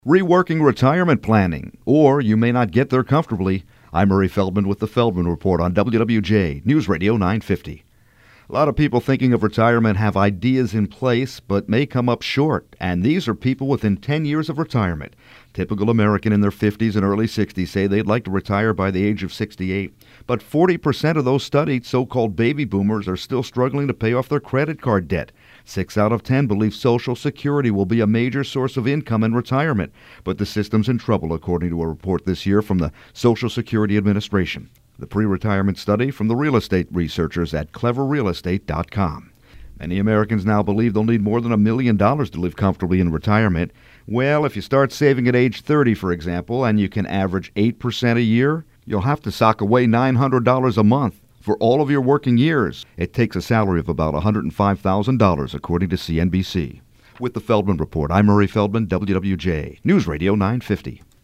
Reworking retirement planning, or you may not get there comfortably. I'm Murray Feldman with the Feldman Report on WWJ News Radio 950. A lot of people thinking of retirement have ideas in place but may come up short, and these are people within 10 years of retirement. Typical American in their 50s and early 60s say they'd like to retire by the age of 68, but 40% of those studied so-called baby boomers are still struggling to pay off their credit card debt. 6 out of 10 believe Social Security will be a major source of income in retirement, but the system's in trouble, according to a report this year from the Social Security Administration. The pre-retirement study from the real estate researchers at cleverrealestate.com. Many Americans now believe they'll need more than $1 million to live comfortably in retirement. Well, if you start saving at age 30, for example, and you can average 8% a year, you'll have to sock away $900 a month for all of your working years. It takes a salary of about $105,000, according to CNBC. With the Feldman Report, I'm Murray Feldman, WWJ News Radio 950.